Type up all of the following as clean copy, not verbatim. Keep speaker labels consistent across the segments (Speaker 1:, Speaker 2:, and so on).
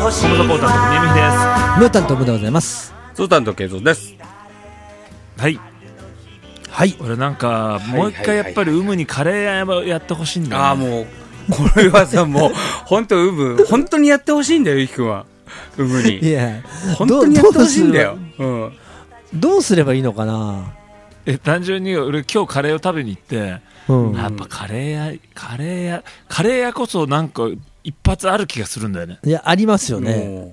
Speaker 1: コムサポーターの宮美です。
Speaker 2: ムータンとムでございます。
Speaker 3: ゾウタンとケイゾウです。
Speaker 1: はい
Speaker 2: はい。
Speaker 1: 俺なんかもう一回やっぱりウムにカレー屋やってほしいんだよね。
Speaker 3: ああもうこれはさもう本当ウム本当にやってほしいんだよゆきくんはウムに。
Speaker 2: いや
Speaker 3: 本当にやってほしいんだよ。
Speaker 2: どうすればいいのかな。
Speaker 1: 単純に俺今日カレーを食べに行って、やっぱカレー屋こそなんか一発ある気がするんだよね。
Speaker 2: いやありますよね。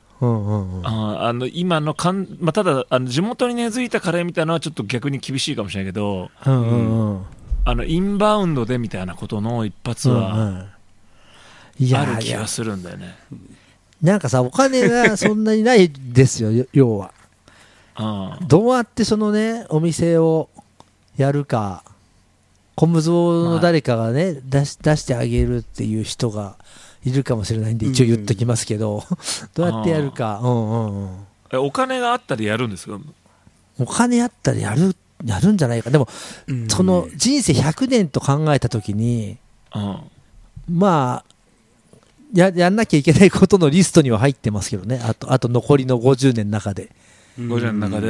Speaker 1: 今のただ地元に根付いたカレーみたいなのはちょっと逆に厳しいかもしれないけど、インバウンドでみたいなことの一発はある気がするんだよね。
Speaker 2: なんかさお金がそんなにないですよ要は。どうやってそのねお店をやるか、コムゾの誰かがね、出してあげるっていう人がいるかもしれないんで一応言っときますけど、どうやってやるか。
Speaker 1: お金があったらやるんですか。
Speaker 2: お金あったらやるんじゃないか。でも、その人生100年と考えたときに、まあやんなきゃいけないことのリストには入ってますけどね。あと残りの50年の中で。
Speaker 1: 50年の中で。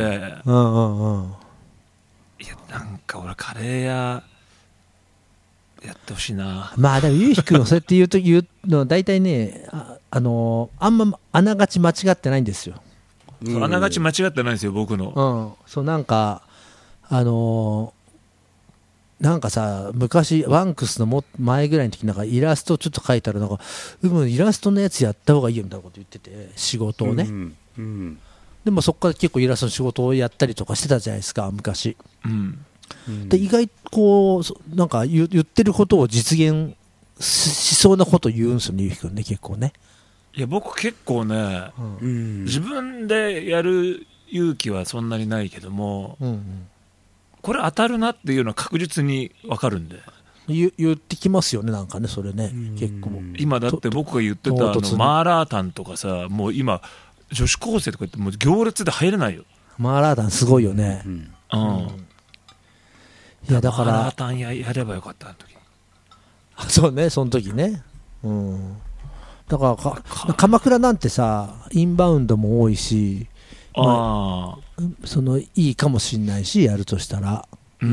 Speaker 1: いやなんか俺カレー屋やってほしいな。まあ
Speaker 2: でもゆうひくんはそうやって言うのは大体ねあんまあながち間違ってないんですよ。
Speaker 1: あながち間違ってないんですよ僕の。
Speaker 2: そうなんかなんかさ昔ワンクスの前ぐらいの時なんかイラストちょっと描いたらなんかイラストのやつやった方がいいよみたいなこと言ってて仕事をね。でもそこから結構イラストの仕事をやったりとかしてたじゃないですか昔。で意外となんか言ってることを実現しそうなことを言うんですよねゆうひくんね結構ね。
Speaker 1: いや僕結構ね、自分でやる勇気はそんなにないけども、これ当たるなっていうのは確実に分かるんで
Speaker 2: 言ってきますよねなんかねそれね結構。
Speaker 1: 今だって僕が言ってたマーラータンとかさもう今女子高生とか言ってもう行列で入れないよ。
Speaker 2: マーラータンすごいよね。いやだから
Speaker 1: マーラータンやればよかったあの時。
Speaker 2: そうねその時ね。だから鎌倉なんてさインバウンドも多いし、そのいいかもしれないしやるとしたら。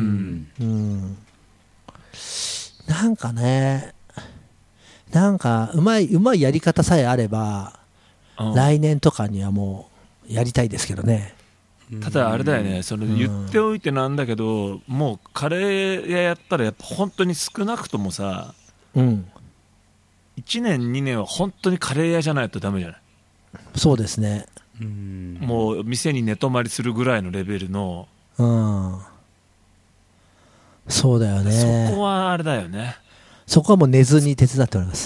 Speaker 2: なんかねなんかうまいやり方さえあれば来年とかにはもうやりたいですけどね。
Speaker 1: ただあれだよねその言っておいてなんだけど、もうカレー屋やったらやっぱ本当に少なくともさ、1年2年は本当にカレー屋じゃないとダメじゃない。
Speaker 2: そうですね。
Speaker 1: もう店に寝泊まりするぐらいのレベルの。
Speaker 2: そうだよね。
Speaker 1: そこはあれだよね。
Speaker 2: そこはもう寝ずに手伝っております。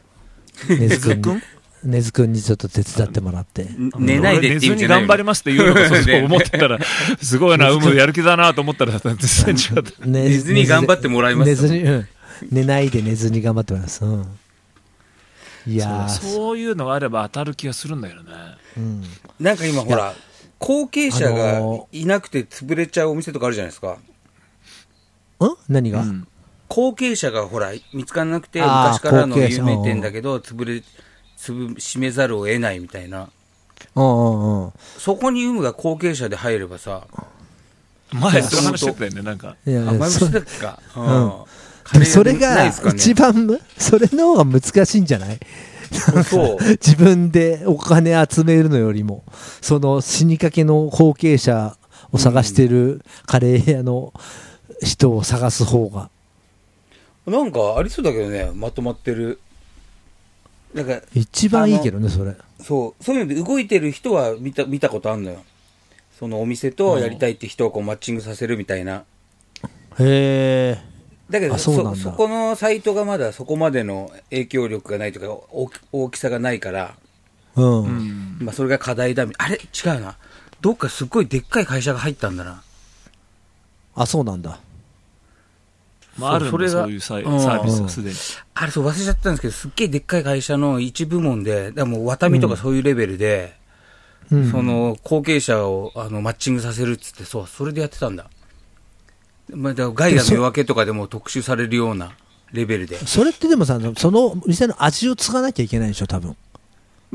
Speaker 2: 根津君にちょっと手伝ってもらって
Speaker 3: 寝ないでって言うんじゃないよ。
Speaker 1: 寝ずに頑張りますって言うのかそう思ってたらすごいなやる気だなと思ったら全然違った。
Speaker 3: 寝ずに頑張ってもらいます。
Speaker 2: 寝ないで寝ずに頑張ってもらいます。いや
Speaker 1: そういうのがあれば当たる気がするんだけどね。
Speaker 3: なんか今ほら後継者がいなくて潰れちゃうお店とかあるじゃないですか。
Speaker 2: 何が、
Speaker 3: 後継者がほら見つからなくて昔からの有名店だけど閉めざるを得ないみたいな。そこにが後継者で入ればさ、
Speaker 1: 前そう話してたよねなんか。
Speaker 3: 前してたっけか。
Speaker 2: それが一番それの方が難しいんじゃない。自分でお金集めるのよりもその死にかけの後継者を探してるカレー屋の人を探す方が
Speaker 3: なんかありそうだけどね。まとまってるなんか
Speaker 2: 一番いいけどねそれ。
Speaker 3: そういうので動いてる人は見たことあるのよ。そのお店とやりたいって人をこうマッチングさせるみたいな。
Speaker 2: へえ。
Speaker 3: だけどそこのサイトがまだそこまでの影響力がないとか大きさがないから、それが課題だ。あれ違うな、どっかすっごいでっかい会社が入ったんだな。
Speaker 2: そうなんだ。
Speaker 1: あるんだそういうサービスがすでに。
Speaker 3: あれ忘れちゃったんですけどすっげえでっかい会社の一部門でだからもうワタミとかそういうレベルで、その後継者をマッチングさせるっつってそれでやってたんだ。だからガイアの夜明けとかでも特集されるようなレベルで。
Speaker 2: それってでもさその店の味を継がなきゃいけないでしょ多分。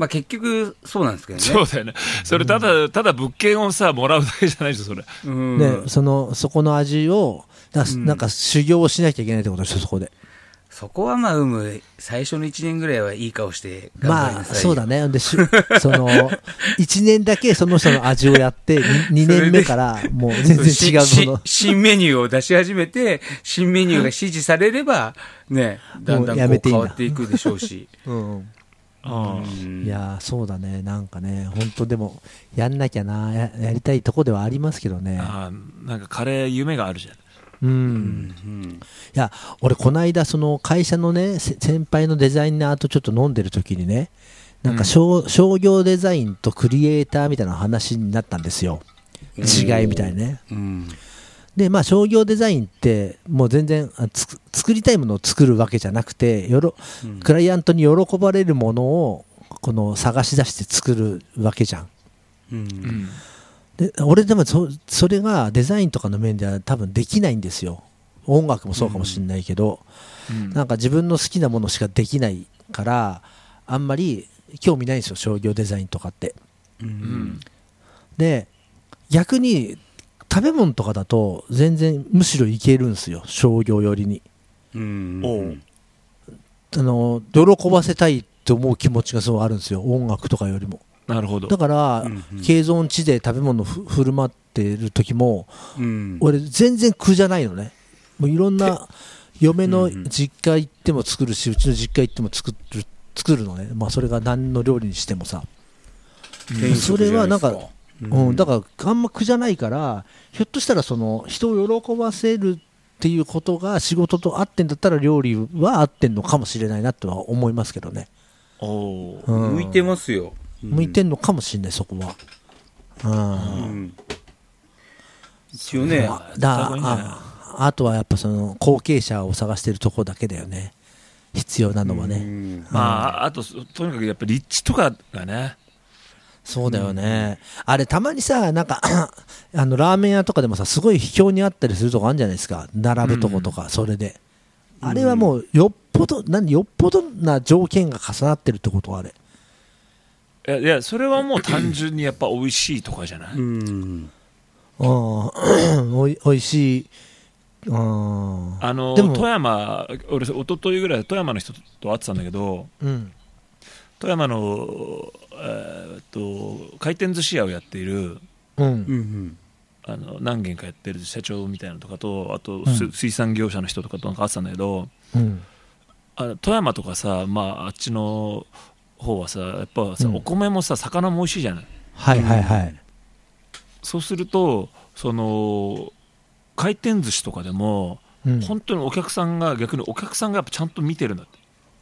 Speaker 3: まあ結局そうなんですけどね。
Speaker 1: そうだよね。それただ物件をさ、もらうだけじゃないでしょ、それ。
Speaker 2: で、そこの味を、なんか修行をしなきゃいけないってことでしょ、そこで。
Speaker 3: そこはまあ、最初の1年ぐらいはいい顔して頑張りなさいよ。
Speaker 2: まあ、そうだね。で、1年だけその人の味をやって、2年目からもう全然違うもの。
Speaker 3: 新メニューを出し始めて、新メニューが支持されれば、ね、だんだんこう変わっていくでしょうし。
Speaker 2: いやそうだね、なんかね、本当でも、やんなきゃな、やりたいとこではありますけどね。
Speaker 1: なんかカレー夢があるじゃん。
Speaker 2: いや、俺、この間、その会社のね、先輩のデザイナーとちょっと飲んでる時にね、なんか商業デザインとクリエイターみたいな話になったんですよ。違いみたいね。で、まあ、商業デザインって、もう全然作りたいものを作るわけじゃなくて、クライアントに喜ばれるものを探し出して作るわけじゃん。で俺でもそれがデザインとかの面では多分できないんですよ。音楽もそうかもしれないけど、なんか自分の好きなものしかできないからあんまり興味ないんですよ、商業デザインとかって。で逆に食べ物とかだと全然むしろいけるんですよ、商業寄りに。喜ばせたいと思う気持ちがすごいあるんですよ、音楽とかよりも。
Speaker 1: なるほど。
Speaker 2: だから、経存地で食べ物を振る舞っている時も、俺全然苦じゃないのね。もういろんな嫁の実家行っても作るし、うちの実家行っても作るのね。まあそれが何の料理にしてもさ。それはなんか、だからあんま苦じゃないから、ひょっとしたらその人を喜ばせるっていうことが仕事と合ってんだったら料理は合ってんのかもしれないなとは思いますけどね。
Speaker 3: 向いてますよ。
Speaker 2: 向いてんのかもしれない、そこは。
Speaker 3: 一応ね。
Speaker 2: あとはやっぱその後継者を探してるところだけだよね、必要なのはね。
Speaker 1: あととにかくやっぱ立地とかがね。
Speaker 2: そうだよね。あれたまにさ、なんかラーメン屋とかでもさ、すごい秘境にあったりするとこあるんじゃないですか、並ぶとことか。それであれはもうよっぽどな条件が重なってるってこと。あれ
Speaker 1: いやそれはもう単純にやっぱ美味しいとかじゃない。
Speaker 2: 美味しい。でも
Speaker 1: 富山、俺一昨日ぐらい富山の人と会ってたんだけど、富山の、回転寿司屋をやっている、何軒かやってる社長みたいなのとかと、あと、水産業者の人とかとなんか会ってたんだけど、富山とかさ、あっちの方はさ、やっぱさ、お米もさ、魚も美味しいじゃない。そうするとその回転寿司とかでも、本当に逆にお客さんがやっぱちゃんと見てるんだって。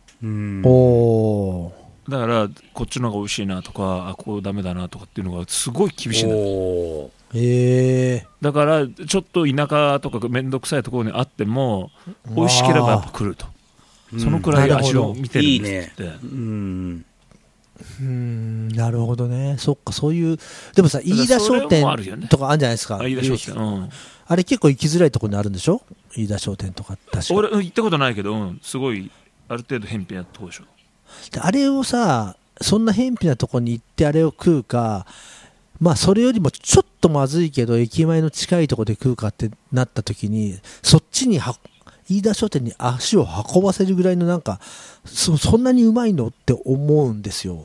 Speaker 1: だからこっちの方が美味しいなとか、ここダメだなとかっていうのがすごい厳しいんだって。だからちょっと田舎とか面倒くさいところにあっても美味しければやっぱ来ると。そのくらい味を見てるんですって。
Speaker 2: なるほどね。そっか、そういう。でもさ、飯田商店とかあるじゃないですか。
Speaker 1: 飯田商店、
Speaker 2: あれ結構行きづらいところにあるんでしょ、飯田商店とか。確か
Speaker 1: 俺行ったことないけど、すごいある程度偏僻なところでしょ。
Speaker 2: であれをさ、そんな偏僻なところに行ってあれを食うか、それよりもちょっとまずいけど駅前の近いところで食うかってなった時に、そっちに飯田商店に足を運ばせるぐらいのなんか そんなにうまいのって思うんですよ。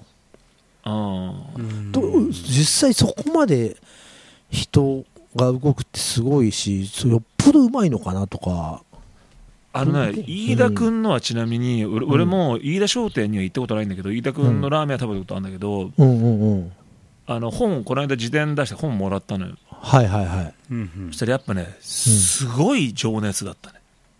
Speaker 2: 実際そこまで人が動くってすごいし、よっぽどうまいのかなとか。
Speaker 1: 飯田君のはちなみに、俺も飯田商店には行ったことないんだけど、飯田君のラーメンは食べたことあるんだけど、本この間自伝出して本もらったのよ。そしたらやっぱね、すごい情熱だったね。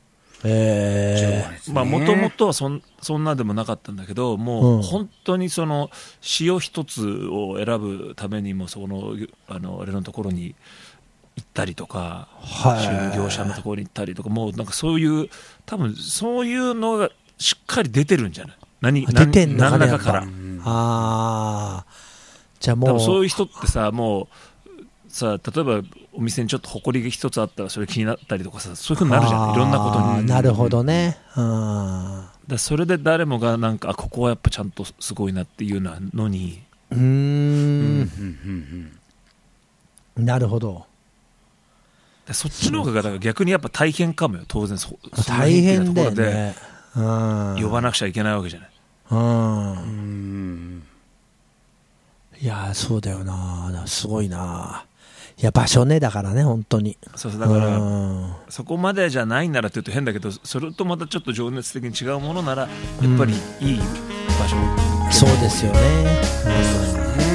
Speaker 1: もともとはそんなでもなかったんだけど、もう本当にその塩一つを選ぶためにも俺のところに行ったりとか、就業者のところに行ったりとか、もうなんかそういう多分そういうのがしっかり出てるんじゃない？
Speaker 2: 出てんの
Speaker 1: 何らかから。
Speaker 2: じゃあもう
Speaker 1: 多分そういう人ってさ、もうさ、例えばお店にちょっと埃が一つあったらそれ気になったりとかさ、そういう風になるじゃん、いろんなことに。
Speaker 2: なるほどね。
Speaker 1: だそれで誰もがなんかここはやっぱちゃんとすごいなっていうのに
Speaker 2: なるほど。
Speaker 1: そっちの方がだから逆にやっぱ大変かもよ当然
Speaker 2: 大変だよね。
Speaker 1: 呼ばなくちゃいけないわけじゃない。
Speaker 2: いやそうだよな、すごいな。いや場所ねだからね本当に。
Speaker 1: そうだからそこまでじゃないならって言うと変だけど、それとまたちょっと情熱的に違うものならやっぱりいい場所、
Speaker 2: そうですよね。